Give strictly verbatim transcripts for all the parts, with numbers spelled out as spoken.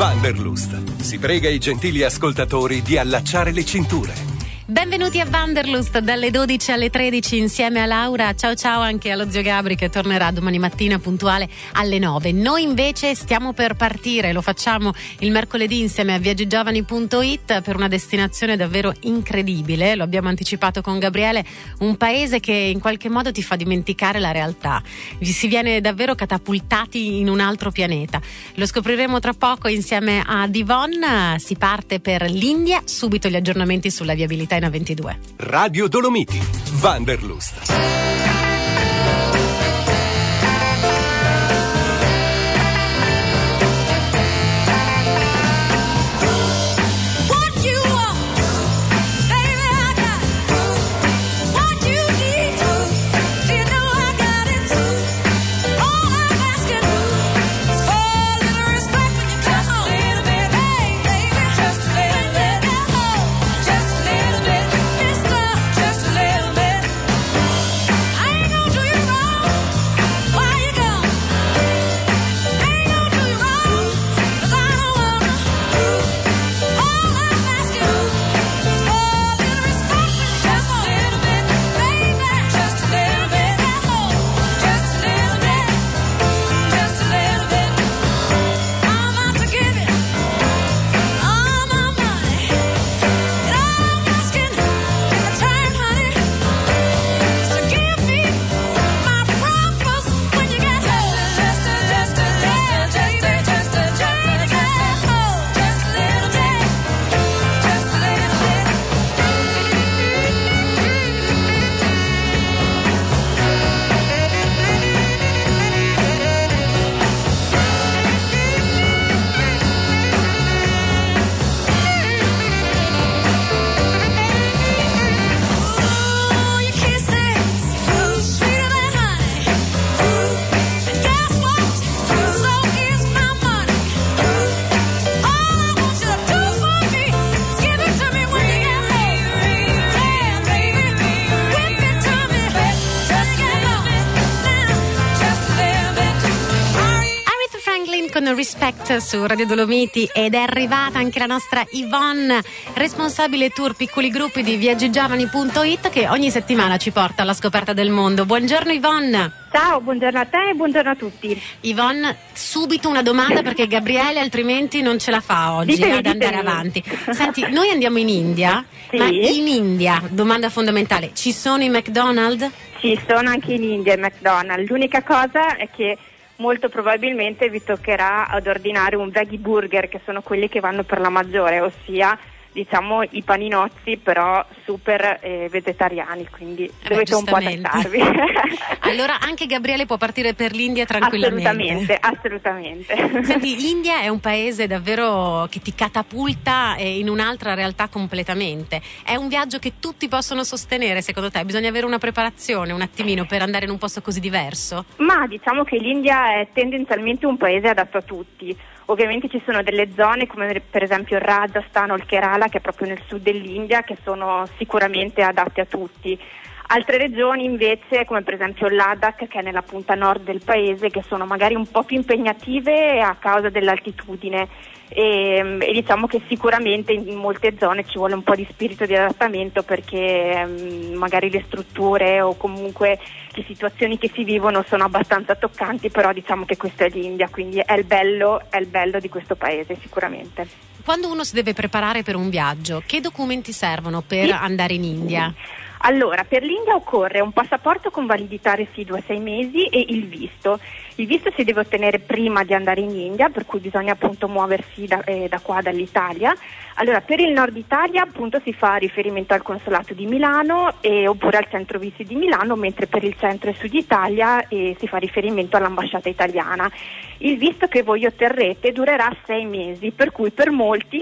Wanderlust si prega i gentili ascoltatori di allacciare le cinture. Benvenuti a Wanderlust dalle dodici alle tredici insieme a Laura. Ciao ciao anche allo zio Gabri che tornerà domani mattina puntuale alle nove. Noi invece stiamo per partire, lo facciamo il mercoledì insieme a viaggigiovani punto it per una destinazione davvero incredibile. Lo abbiamo anticipato con Gabriele, un paese che in qualche modo ti fa dimenticare la realtà. Vi si viene davvero catapultati in un altro pianeta. Lo scopriremo tra poco insieme a Yvonne. Si parte per l'India, subito gli aggiornamenti sulla viabilità in A ventidue. Radio Dolomiti, Wanderlust. Respect su Radio Dolomiti ed è arrivata anche la nostra Yvonne, responsabile tour piccoli gruppi di viaggigiovani punto it, che ogni settimana ci porta alla scoperta del mondo. Buongiorno Yvonne. Ciao, buongiorno a te e buongiorno a tutti. Yvonne, subito una domanda perché Gabriele altrimenti non ce la fa oggi ditemi, ad andare ditemi. avanti. Senti, noi andiamo in India, sì. Ma in India, domanda fondamentale, ci sono i McDonald's? Ci sono anche in India i McDonald's, l'unica cosa è che molto probabilmente vi toccherà ad ordinare un veggie burger, che sono quelli che vanno per la maggiore, ossia diciamo i paninozzi però super eh, vegetariani, quindi eh, dovete un po' adattarvi. Allora anche Gabriele può partire per l'India tranquillamente. Assolutamente, assolutamente. Senti, l'India è un paese davvero che ti catapulta in un'altra realtà completamente. È un viaggio che tutti possono sostenere, secondo te? Bisogna avere una preparazione un attimino per andare in un posto così diverso? Ma diciamo che l'India è tendenzialmente un paese adatto a tutti. Ovviamente ci sono delle zone come per esempio il Rajasthan o il Kerala, che è proprio nel sud dell'India, che sono sicuramente adatte a tutti. Altre regioni invece, come per esempio il Ladakh, che è nella punta nord del paese, che sono magari un po' più impegnative a causa dell'altitudine e, e diciamo che sicuramente in molte zone ci vuole un po' di spirito di adattamento, perché um, magari le strutture o comunque le situazioni che si vivono sono abbastanza toccanti, però diciamo che questo è l'India, quindi è il bello, è il bello di questo paese sicuramente. Quando uno si deve preparare per un viaggio, che documenti servono per sì. andare in India? Allora, per l'India occorre un passaporto con validità residua sei mesi e il visto. Il visto si deve ottenere prima di andare in India, per cui bisogna appunto muoversi da, eh, da qua, dall'Italia. Allora, per il nord Italia appunto si fa riferimento al consolato di Milano e, oppure al centro visti di Milano, mentre per il centro e sud Italia eh, si fa riferimento all'ambasciata italiana. Il visto che voi otterrete durerà sei mesi, per cui per molti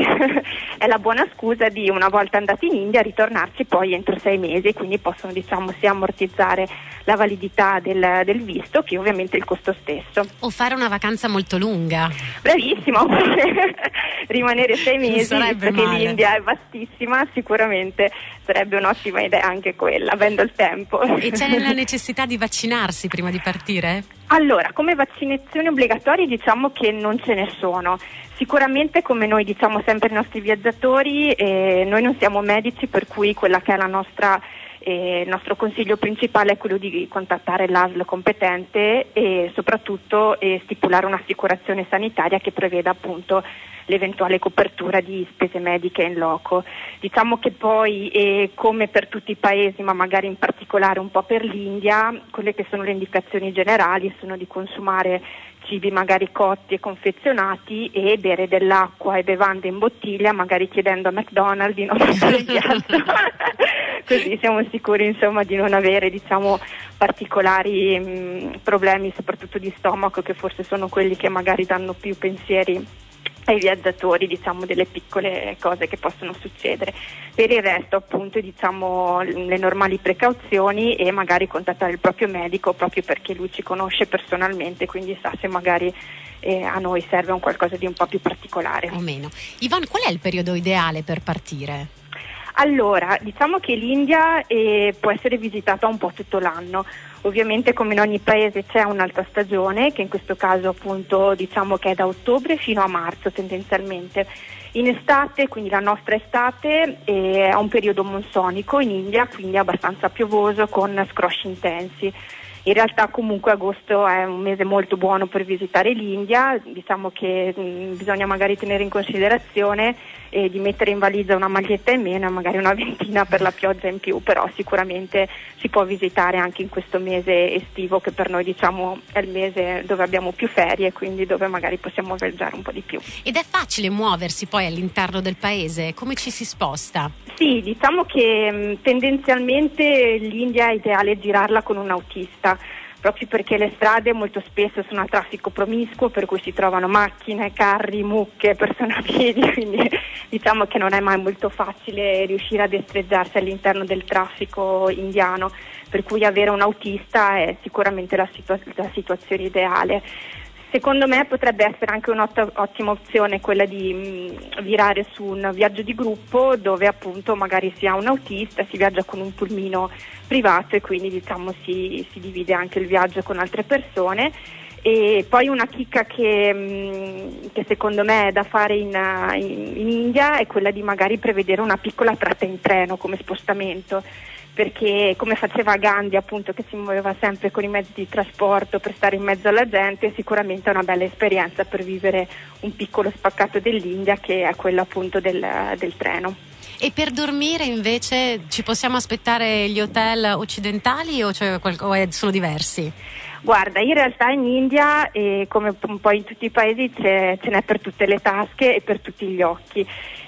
è la buona scusa di, una volta andati in India, ritornarci poi entro sei mesi, quindi possono diciamo sia ammortizzare la validità del, del visto che ovviamente il costo stesso. O fare una vacanza molto lunga. Bravissimo, rimanere sei mesi, visto che l'India è vastissima, sicuramente sarebbe un'ottima idea anche quella, avendo il tempo. E c'è la necessità di vaccinarsi prima di partire? Allora, come vaccinazioni obbligatorie diciamo che non ce ne sono. Sicuramente, come noi diciamo sempre ai nostri viaggiatori, eh, noi non siamo medici, per cui quella che è la nostra Eh, il nostro consiglio principale è quello di contattare l'A S L competente e soprattutto eh, stipulare un'assicurazione sanitaria che preveda appunto l'eventuale copertura di spese mediche in loco. Diciamo che poi, eh, come per tutti i paesi, ma magari in particolare un po' per l'India, quelle che sono le indicazioni generali sono di consumare cibi magari cotti e confezionati e bere dell'acqua e bevande in bottiglia, magari chiedendo a McDonald's di non mettere il ghiaccio. Così siamo sicuri insomma di non avere diciamo particolari mh, problemi soprattutto di stomaco, che forse sono quelli che magari danno più pensieri ai viaggiatori, diciamo delle piccole cose che possono succedere. Per il resto appunto diciamo le normali precauzioni e magari contattare il proprio medico, proprio perché lui ci conosce personalmente, quindi sa se magari eh, a noi serve un qualcosa di un po' più particolare. O meno. Yvonne, qual è il periodo ideale per partire? Allora, diciamo che l'India eh, può essere visitata un po' tutto l'anno. Ovviamente come in ogni paese c'è un'alta stagione, che in questo caso appunto diciamo che è da ottobre fino a marzo tendenzialmente. In estate, quindi la nostra estate, eh, è un periodo monsonico in India, quindi abbastanza piovoso con scrosci intensi. In realtà comunque agosto è un mese molto buono per visitare l'India, diciamo che mh, bisogna magari tenere in considerazione eh, di mettere in valigia una maglietta in meno e magari una ventina per la pioggia in più, però sicuramente si può visitare anche in questo mese estivo, che per noi diciamo è il mese dove abbiamo più ferie, quindi dove magari possiamo viaggiare un po' di più. Ed è facile muoversi poi all'interno del paese? Come ci si sposta? Sì, diciamo che mh, tendenzialmente l'India è ideale girarla con un autista, proprio perché le strade molto spesso sono a traffico promiscuo, per cui si trovano macchine, carri, mucche, persone a piedi, quindi diciamo che non è mai molto facile riuscire a destreggiarsi all'interno del traffico indiano, per cui avere un autista è sicuramente la, situa- la situazione ideale. Secondo me potrebbe essere anche un'ottima opzione quella di mh, virare su un viaggio di gruppo, dove appunto magari si ha un autista, si viaggia con un pulmino privato e quindi diciamo si, si divide anche il viaggio con altre persone. E poi una chicca che, mh, che secondo me è da fare in, in, in India è quella di magari prevedere una piccola tratta in treno come spostamento, perché come faceva Gandhi appunto, che si muoveva sempre con i mezzi di trasporto per stare in mezzo alla gente, sicuramente è una bella esperienza per vivere un piccolo spaccato dell'India, che è quello appunto del, del treno. E per dormire invece ci possiamo aspettare gli hotel occidentali o, cioè, o sono diversi? Guarda, in realtà in India, eh, come un po' in tutti i paesi, c'è, ce n'è per tutte le tasche e per tutti gli occhi.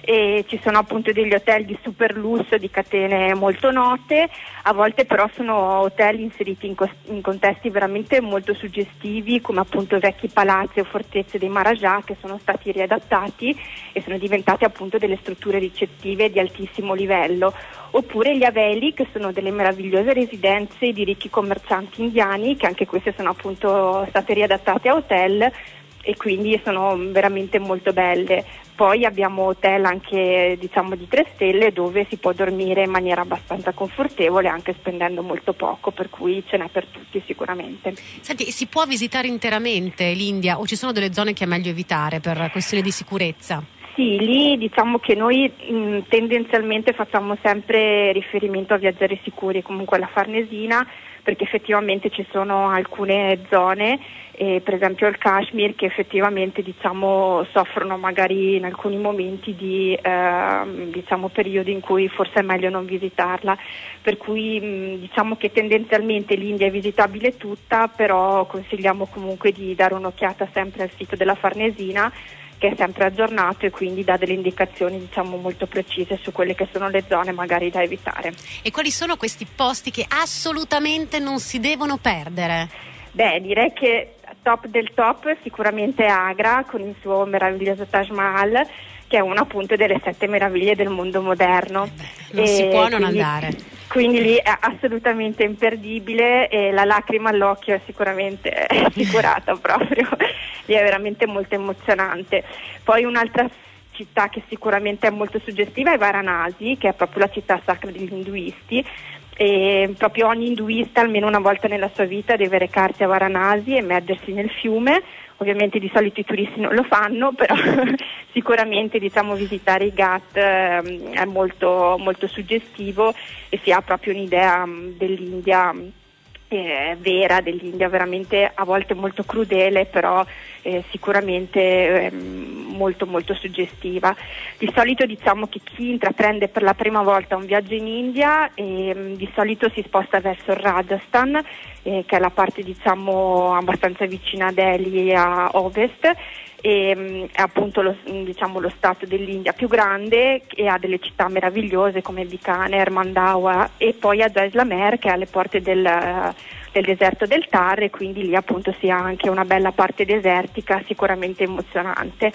E ci sono appunto degli hotel di super lusso, di catene molto note, a volte però sono hotel inseriti in, cost- in contesti veramente molto suggestivi, come appunto vecchi palazzi o fortezze dei Maharaja, che sono stati riadattati e sono diventati appunto delle strutture ricettive di altissimo livello, oppure gli haveli, che sono delle meravigliose residenze di ricchi commercianti indiani, che anche queste sono appunto state riadattate a hotel e quindi sono veramente molto belle. Poi abbiamo hotel anche diciamo di tre stelle, dove si può dormire in maniera abbastanza confortevole anche spendendo molto poco, per cui ce n'è per tutti sicuramente. Senti, si può visitare interamente l'India o ci sono delle zone che è meglio evitare per questione di sicurezza? Sì, lì diciamo che noi mh, tendenzialmente facciamo sempre riferimento a viaggiare sicuri, comunque alla Farnesina, perché effettivamente ci sono alcune zone, eh, per esempio il Kashmir, che effettivamente diciamo soffrono magari in alcuni momenti di eh, diciamo periodi in cui forse è meglio non visitarla, per cui mh, diciamo che tendenzialmente l'India è visitabile tutta, però consigliamo comunque di dare un'occhiata sempre al sito della Farnesina, che è sempre aggiornato e quindi dà delle indicazioni diciamo molto precise su quelle che sono le zone magari da evitare. E quali sono questi posti che assolutamente non si devono perdere? Beh, direi che top del top sicuramente Agra, con il suo meraviglioso Taj Mahal, che è una appunto delle sette meraviglie del mondo moderno. Eh beh, non e si può non quindi, andare. Quindi lì è assolutamente imperdibile e la lacrima all'occhio è sicuramente assicurata proprio, lì è veramente molto emozionante. Poi un'altra città che sicuramente è molto suggestiva è Varanasi, che è proprio la città sacra degli induisti, e proprio ogni induista almeno una volta nella sua vita deve recarsi a Varanasi e immergersi nel fiume. Ovviamente di solito i turisti non lo fanno, però sicuramente diciamo visitare i Ghat eh, è molto, molto suggestivo e si ha proprio un'idea mh, dell'India eh, vera, dell'India veramente a volte molto crudele, però eh, sicuramente eh, molto molto suggestiva. Di solito diciamo che chi intraprende per la prima volta un viaggio in India eh, di solito si sposta verso il Rajasthan, eh, che è la parte diciamo abbastanza vicina a Delhi, a ovest, e è appunto lo, diciamo, lo stato dell'India più grande, e ha delle città meravigliose come Bikaner, Mandawa, e poi a Jaisalmer, che è alle porte del, del deserto del Thar, e quindi lì appunto si ha anche una bella parte desertica sicuramente emozionante.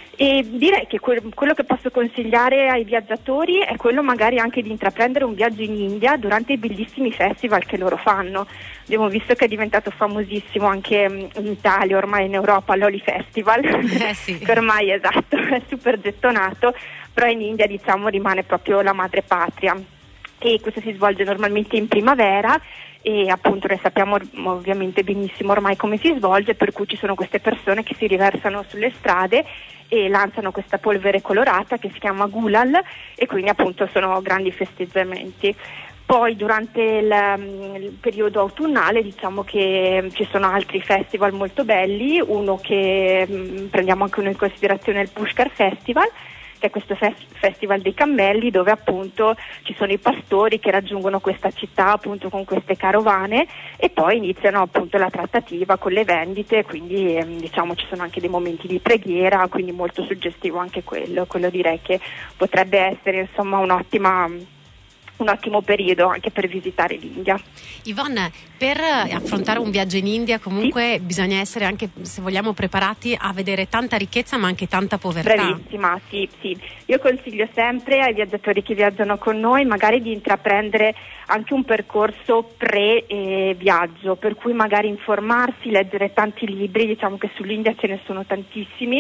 E direi che que- quello che posso consigliare ai viaggiatori è quello magari anche di intraprendere un viaggio in India durante i bellissimi festival che loro fanno. Abbiamo visto che è diventato famosissimo anche mh, in Italia, ormai in Europa, l'Oli Festival, eh sì. che ormai esatto, è super gettonato, però in India diciamo rimane proprio la madre patria, e questo si svolge normalmente in primavera. E appunto noi sappiamo ovviamente benissimo ormai come si svolge, per cui ci sono queste persone che si riversano sulle strade e lanciano questa polvere colorata che si chiama gulal, e quindi appunto sono grandi festeggiamenti. Poi durante il, il periodo autunnale diciamo che ci sono altri festival molto belli, uno che mh, prendiamo anche uno in considerazione è il Pushkar Festival, che è questo fes- festival dei cammelli, dove appunto ci sono i pastori che raggiungono questa città appunto con queste carovane, e poi iniziano appunto la trattativa con le vendite, quindi ehm, diciamo ci sono anche dei momenti di preghiera, quindi molto suggestivo anche quello. Quello direi che potrebbe essere insomma un'ottima un ottimo periodo anche per visitare l'India. Yvonne, per affrontare un viaggio in India comunque sì. bisogna essere anche, se vogliamo, preparati a vedere tanta ricchezza ma anche tanta povertà. Bravissima, sì, sì. Io consiglio sempre ai viaggiatori che viaggiano con noi magari di intraprendere anche un percorso pre-viaggio, per cui magari informarsi, leggere tanti libri, diciamo che sull'India ce ne sono tantissimi,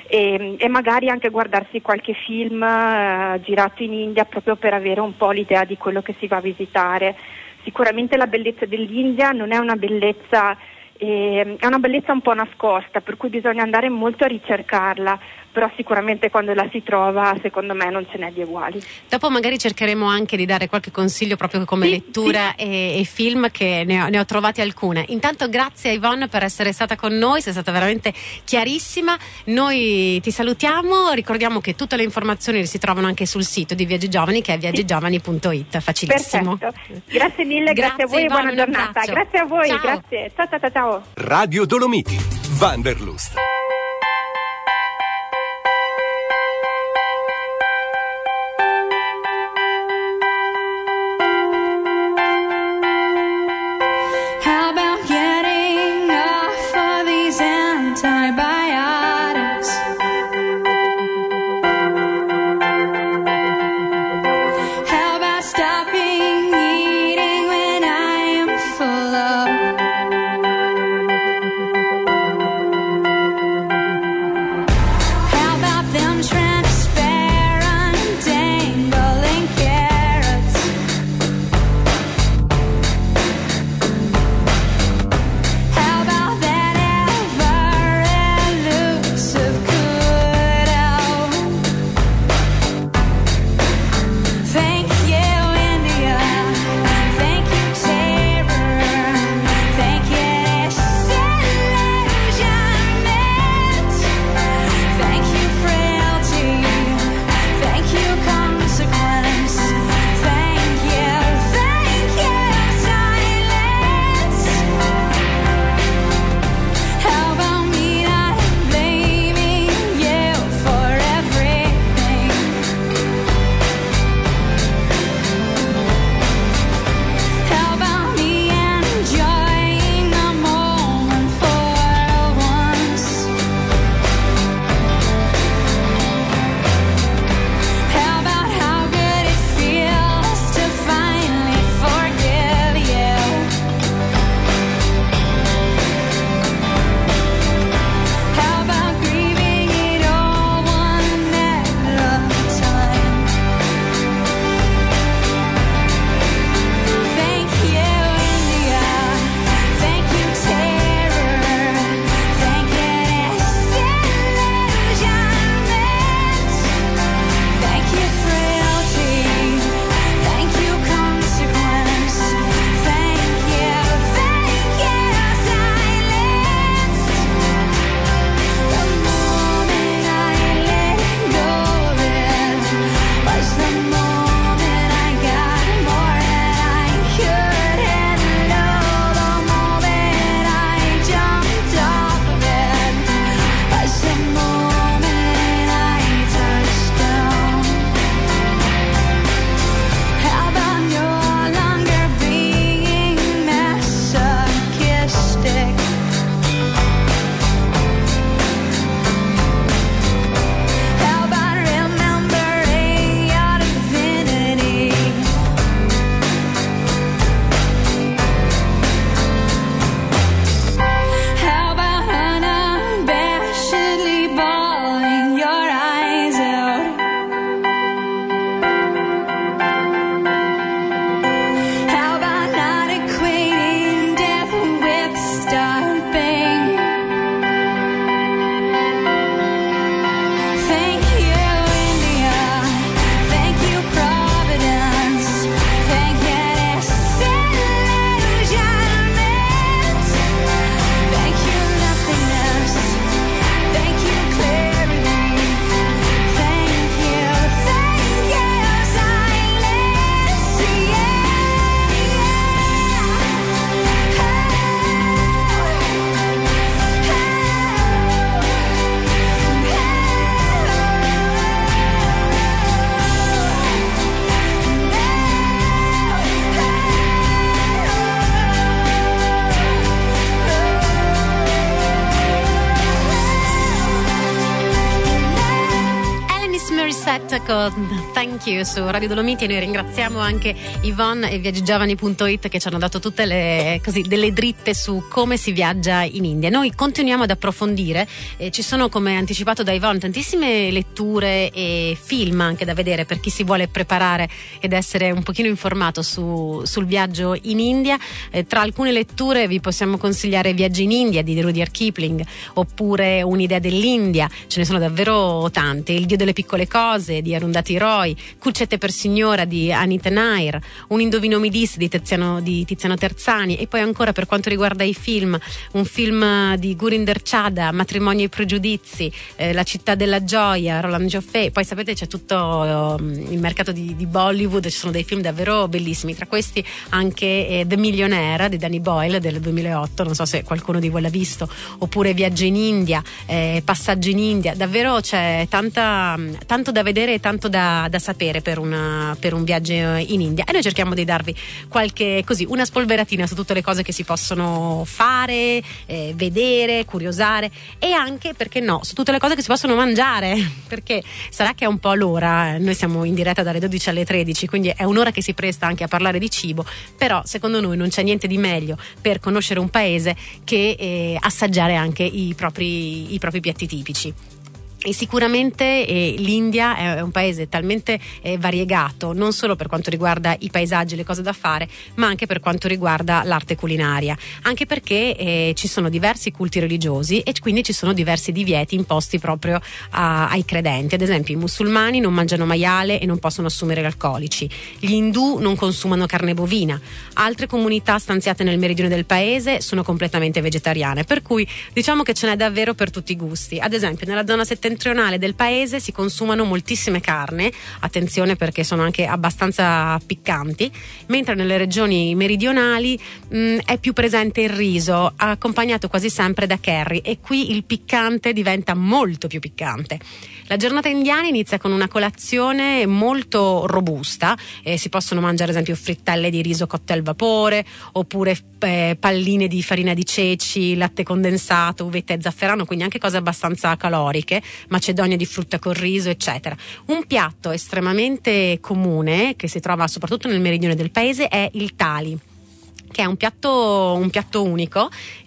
E, e magari anche guardarsi qualche film eh, girato in India, proprio per avere un po' l'idea di quello che si va a visitare. Sicuramente la bellezza dell'India non è una bellezza, eh, è una bellezza un po' nascosta, per cui bisogna andare molto a ricercarla, però sicuramente quando la si trova secondo me non ce n'è di uguali. Dopo magari cercheremo anche di dare qualche consiglio proprio come sì, lettura sì. E, e film, che ne ho, ne ho trovati alcune. Intanto grazie a Yvonne per essere stata con noi, sei stata veramente chiarissima. Noi ti salutiamo, ricordiamo che tutte le informazioni si trovano anche sul sito di Viaggi Giovani, che è viaggigiovani punto it, facilissimo. Perfetto. Grazie mille, grazie, grazie a voi Yvonne, e buona giornata. Grazie a voi, ciao. Grazie. Ciao ciao ciao. Radio Dolomiti, Wanderlust. Morissette con Thank You su Radio Dolomiti, e noi ringraziamo anche Yvonne e viaggigiovani punto it che ci hanno dato tutte le così delle dritte su come si viaggia in India. Noi continuiamo ad approfondire, eh, ci sono, come anticipato da Yvonne, tantissime letture e film anche da vedere per chi si vuole preparare ed essere un pochino informato su, sul viaggio in India. Eh, tra alcune letture vi possiamo consigliare Viaggi in India di Rudyard Kipling, oppure Un'idea dell'India, ce ne sono davvero tante. Il Dio delle piccole cose di Arundhati Roy, Cuccette per signora di Anita Nair, Un indovino mi disse di Tiziano, di Tiziano Terzani, e poi ancora per quanto riguarda i film, un film di Gurinder Chadha, Matrimonio e pregiudizi, eh, La città della gioia, Roland Joffé. Poi sapete c'è tutto um, il mercato di, di Bollywood, ci sono dei film davvero bellissimi, tra questi anche eh, The Millionaire di Danny Boyle del duemilaotto, non so se qualcuno di voi l'ha visto, oppure Viaggio in India, eh, Passaggio in India. Davvero c'è tanta, tanto da vedere e tanto da, da sapere per, una, per un viaggio in India, e noi cerchiamo di darvi qualche, così, una spolveratina su tutte le cose che si possono fare, eh, vedere, curiosare, e anche, perché no, su tutte le cose che si possono mangiare, perché sarà che è un po' l'ora, noi siamo in diretta dalle dodici alle tredici, quindi è un'ora che si presta anche a parlare di cibo, però secondo noi non c'è niente di meglio per conoscere un paese che eh, assaggiare anche i propri, i propri piatti tipici. E sicuramente eh, l'India è un paese talmente eh, variegato, non solo per quanto riguarda i paesaggi e le cose da fare, ma anche per quanto riguarda l'arte culinaria, anche perché eh, ci sono diversi culti religiosi e quindi ci sono diversi divieti imposti proprio a, ai credenti. Ad esempio, i musulmani non mangiano maiale e non possono assumere alcolici, gli indù non consumano carne bovina, altre comunità stanziate nel meridione del paese sono completamente vegetariane, per cui diciamo che ce n'è davvero per tutti i gusti. Ad esempio, nella zona settentrionale del paese si consumano moltissime carne, attenzione perché sono anche abbastanza piccanti, mentre nelle regioni meridionali mh, è più presente il riso, accompagnato quasi sempre da curry, e qui il piccante diventa molto più piccante. La giornata indiana inizia con una colazione molto robusta, eh, si possono mangiare ad esempio frittelle di riso cotte al vapore, oppure eh, palline di farina di ceci, latte condensato, uvetta e zafferano, quindi anche cose abbastanza caloriche, macedonia di frutta col riso, eccetera. Un piatto estremamente comune che si trova soprattutto nel meridione del paese è il thali, che è un piatto, un piatto unico,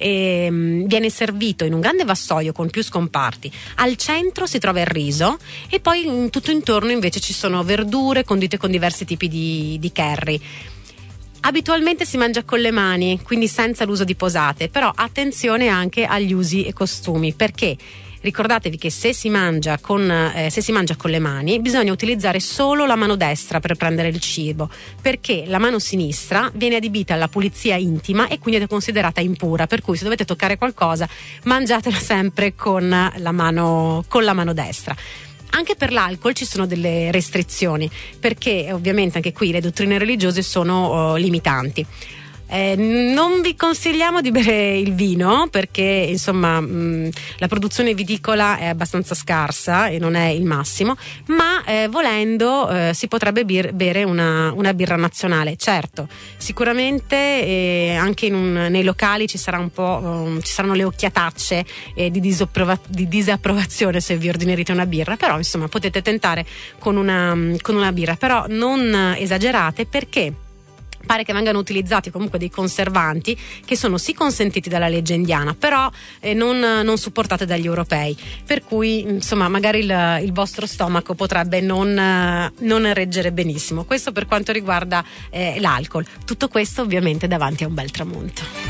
e um, viene servito in un grande vassoio con più scomparti. Al centro si trova il riso e poi in, tutto intorno invece ci sono verdure condite con diversi tipi di, di curry. Abitualmente si mangia con le mani, quindi senza l'uso di posate, però attenzione anche agli usi e costumi, perché ricordatevi che se si mangia con, eh, se si mangia con le mani bisogna utilizzare solo la mano destra per prendere il cibo, perché la mano sinistra viene adibita alla pulizia intima e quindi è considerata impura, per cui se dovete toccare qualcosa mangiatela sempre con la mano, con la mano destra. Anche per l'alcol ci sono delle restrizioni, perché ovviamente anche qui le dottrine religiose sono uh, limitanti. Eh, non vi consigliamo di bere il vino perché insomma mh, la produzione viticola è abbastanza scarsa e non è il massimo, ma eh, volendo eh, si potrebbe bir- bere una, una birra nazionale. Certo, sicuramente eh, anche in un, nei locali ci sarà un po' um, ci saranno le occhiatacce eh, di, disapprova- di disapprovazione se vi ordinerete una birra, però insomma potete tentare con una, con una birra, però non esagerate, perché pare che vengano utilizzati comunque dei conservanti che sono sì consentiti dalla legge indiana, però eh, non, non supportate dagli europei, per cui insomma magari il, il vostro stomaco potrebbe non, non reggere benissimo. Questo per quanto riguarda eh, l'alcol. Tutto questo ovviamente davanti a un bel tramonto.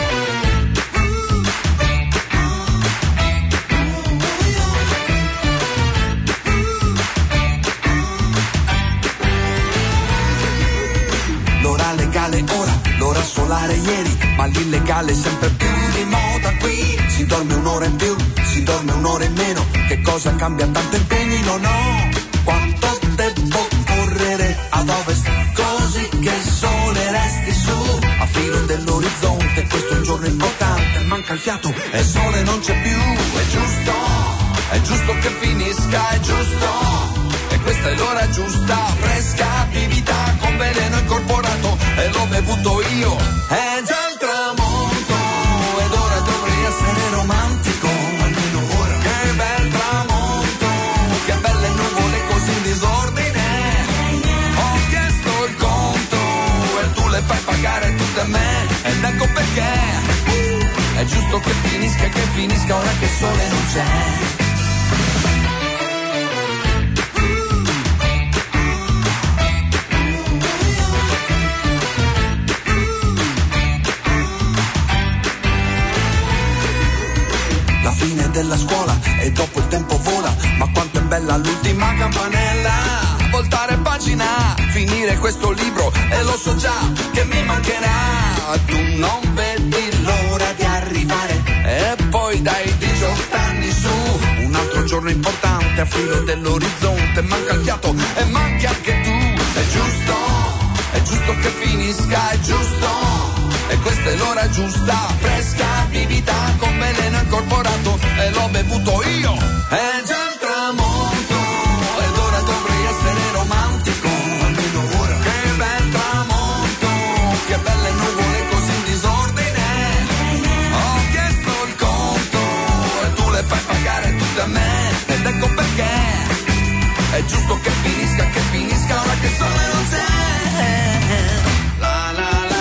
L'ora legale ora, l'ora solare ieri, ma l'illegale sempre più di moda qui. Si dorme un'ora in più, si dorme un'ora in meno, che cosa cambia tanto impegni? Non ho quanto devo correre ad ovest, così che il sole resti su, a filo dell'orizzonte. Questo è un giorno importante, manca il fiato e il sole non c'è più. È giusto, è giusto che finisca, è giusto. E questa è l'ora giusta, fresca, vività con veleno incorporato, e l'ho bevuto io. È già il tramonto, ed ora dovrei essere romantico, almeno ora. Che bel tramonto, che belle nuvole così giusto che finisca, che finisca ora che il sole non c'è. La fine della scuola e dopo il tempo vola, ma quanto è bella l'ultima campanella. Voltare pagina, finire questo libro e lo so già che mi mancherà. Tu non vedi l'ora di arrivare e poi dai diciotto anni su. Un altro giorno importante a filo dell'orizzonte, manca il fiato e manchi anche tu. È giusto, è giusto che finisca, è giusto. E questa è l'ora giusta, fresca, vivita, con veleno incorporato, e l'ho bevuto io. È già il tramonto, ed ora dovrei essere romantico, almeno ora. Che bel tramonto, che belle nuvole così in disordine. Ho chiesto il conto, e tu le fai pagare tutte a me. Ed ecco perché è giusto che finisca, che finisca ora che il sole non c'è. La la la.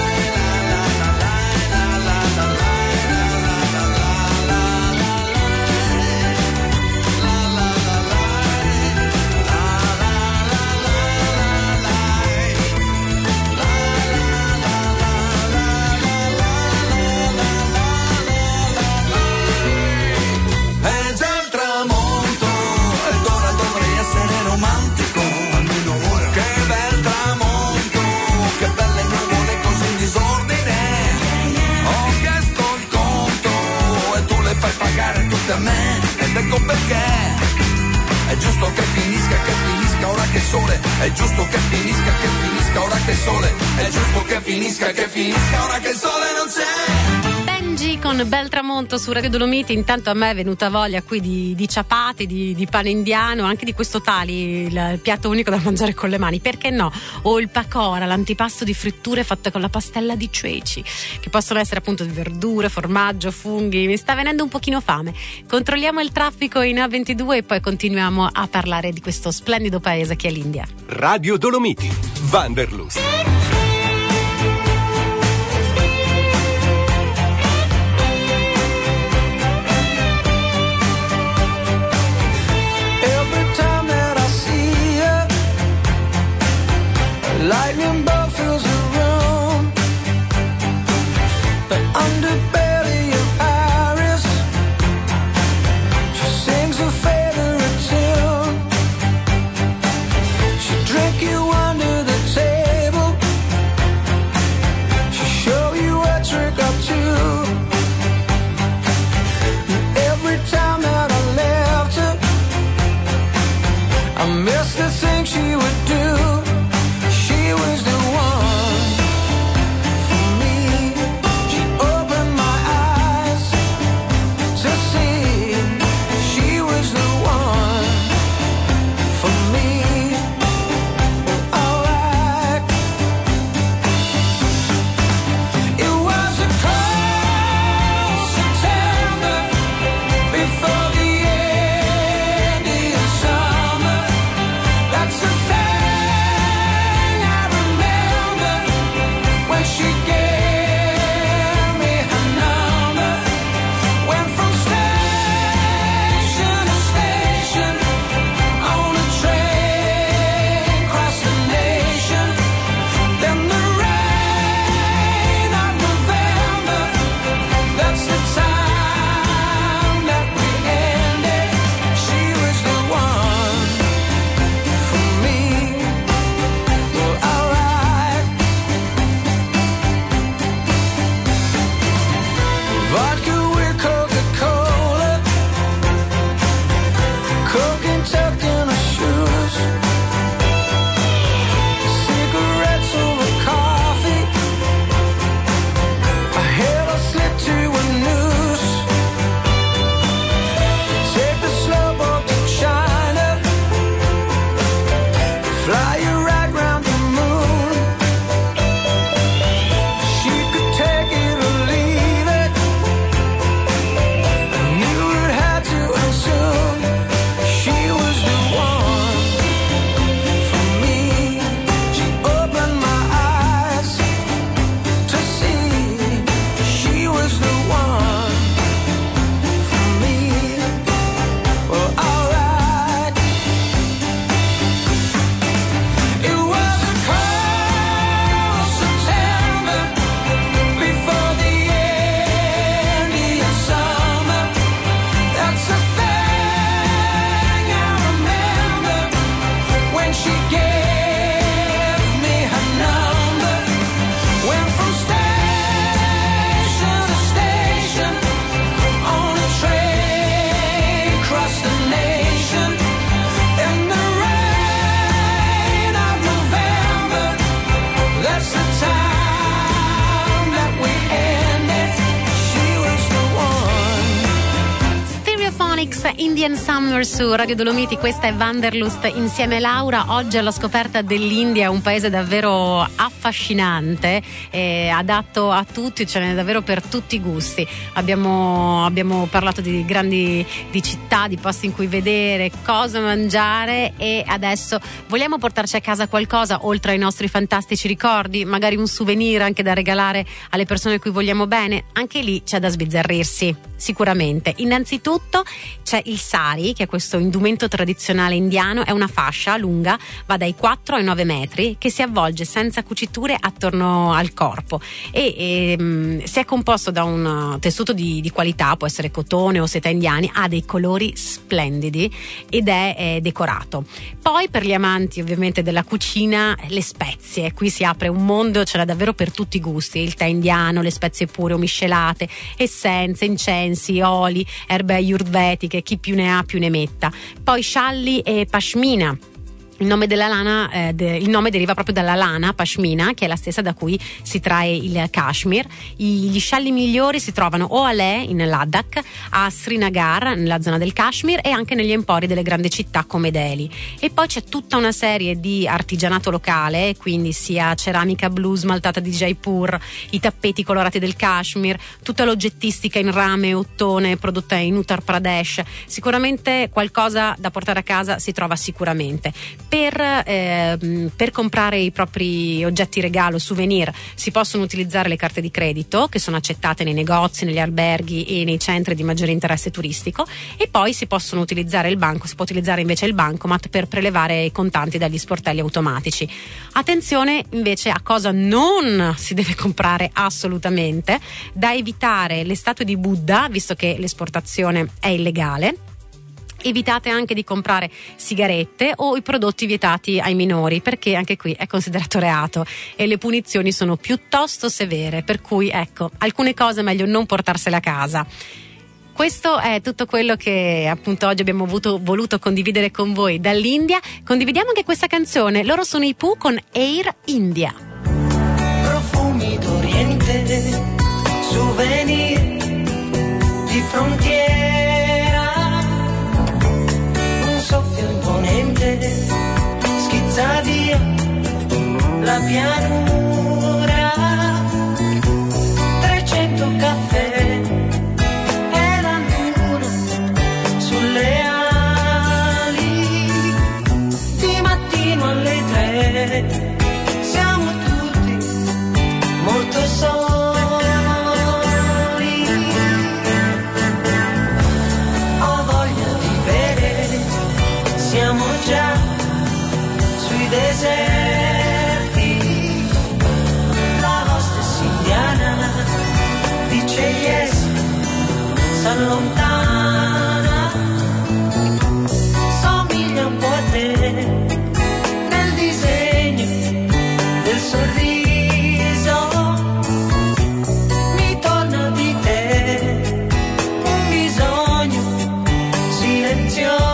A me, ed ecco perché è giusto che finisca, che finisca ora che il sole, è giusto che finisca, che finisca ora che il sole, è giusto che finisca, che finisca ora che il sole non c'è. Benji con Bel Tramonto su Radio Dolomiti. Intanto a me è venuta voglia qui di, di ciapati, di, di pane indiano, anche di questo tali, il, il piatto unico da mangiare con le mani, perché no? O il pakora, l'antipasto di fritture fatte con la pastella di ceci, che possono essere appunto di verdure, formaggio, funghi. Mi sta venendo un pochino fame. Controlliamo il traffico in A ventidue e poi continuiamo a parlare di questo splendido paese che è l'India. Radio Dolomiti, Wanderlust. Lightning bolt fills the room, the underbelly of Iris, she sings a favorite tune, she drink you under the table, she show you a trick or two, and every time that I left her, I miss the things she would do. She was the one for me. She opened my eyes to see she was the one for me. Alright. It was a cold September before the end of summer. That's the thing I remember. Summer su Radio Dolomiti, questa è Wanderlust insieme a Laura. Oggi alla scoperta dell'India, un paese davvero affascinante, eh, adatto a tutti, ce n'è davvero per tutti i gusti. Abbiamo, abbiamo parlato di grandi di città, di posti in cui vedere, cosa mangiare, e adesso vogliamo portarci a casa qualcosa oltre ai nostri fantastici ricordi, magari un souvenir anche da regalare alle persone a cui vogliamo bene. Anche lì c'è da sbizzarrirsi, sicuramente. Innanzitutto c'è il sari, che è questo indumento tradizionale indiano, è una fascia lunga, va dai quattro ai nove metri, che si avvolge senza cuciture attorno al corpo e, e um, se è composto da un tessuto di, di qualità, può essere cotone o seta indiani, ha dei colori splendidi ed è, è decorato. Poi per gli amanti ovviamente della cucina, le spezie, qui si apre un mondo, ce n'è davvero per tutti i gusti, il tè indiano, le spezie pure o miscelate, essenze, incensi, oli, erbe ayurvediche, chi più ne ha più ne metta. Poi scialli e pashmina. Il nome della lana, eh, de, il nome deriva proprio dalla lana pashmina, che è la stessa da cui si trae il Kashmir. I, gli scialli migliori si trovano o a Leh in Ladakh, a Srinagar nella zona del Kashmir e anche negli empori delle grandi città come Delhi. E poi c'è tutta una serie di artigianato locale, quindi sia ceramica blu smaltata di Jaipur, i tappeti colorati del Kashmir, tutta l'oggettistica in rame e ottone prodotta in Uttar Pradesh. Sicuramente qualcosa da portare a casa si trova sicuramente. Per, eh, per comprare i propri oggetti regalo, souvenir, si possono utilizzare le carte di credito, che sono accettate nei negozi, negli alberghi e nei centri di maggiore interesse turistico, e poi si possono utilizzare il banco, si può utilizzare invece il bancomat per prelevare i contanti dagli sportelli automatici. Attenzione invece a cosa non si deve comprare assolutamente: da evitare le statue di Buddha, visto che l'esportazione è illegale. Evitate anche di comprare sigarette o i prodotti vietati ai minori, perché anche qui è considerato reato e le punizioni sono piuttosto severe, per cui ecco, alcune cose è meglio non portarsele a casa. Questo è tutto quello che appunto oggi abbiamo avuto, voluto condividere con voi dall'India. Condividiamo anche questa canzone, loro sono i Pooh con Air India. Profumi d'Oriente, souvenir di frontiera, soffio imponente schizza via la pianura, trecento caffè e la luna sulle ali, di mattino alle tre siamo tutti molto soli. Siamo già sui deserti, la hostess indiana dice yes, s'allontana, somiglia un po' a te nel disegno del sorriso, mi torna di te un bisogno silenzioso.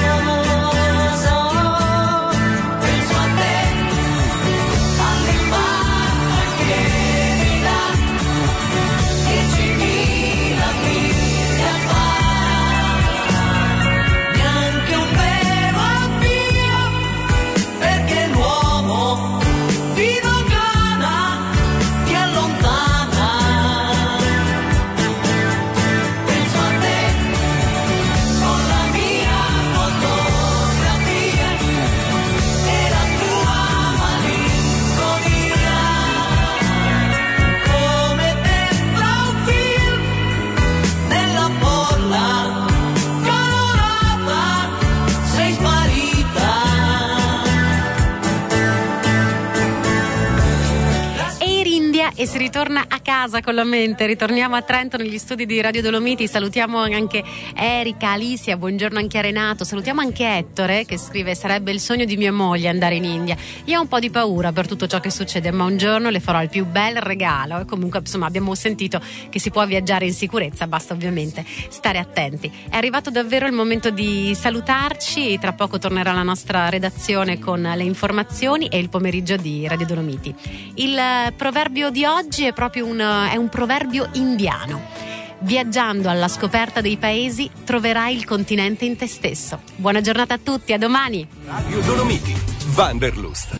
E si ritorna a casa con la mente. Ritorniamo a Trento negli studi di Radio Dolomiti. Salutiamo anche Erika, Alicia, buongiorno anche a Renato. Salutiamo anche Ettore, che scrive: sarebbe il sogno di mia moglie andare in India. Io ho un po' di paura per tutto ciò che succede, ma un giorno le farò il più bel regalo. E comunque insomma abbiamo sentito che si può viaggiare in sicurezza, basta ovviamente stare attenti. È arrivato davvero il momento di salutarci. Tra poco tornerà la nostra redazione con le informazioni e il pomeriggio di Radio Dolomiti. Il proverbio di oggi è proprio un, è un proverbio indiano. viaggiando alla scoperta dei paesi troverai il continente in te stesso. Buona giornata a tutti, a domani. Radio Dolomiti, Wanderlust.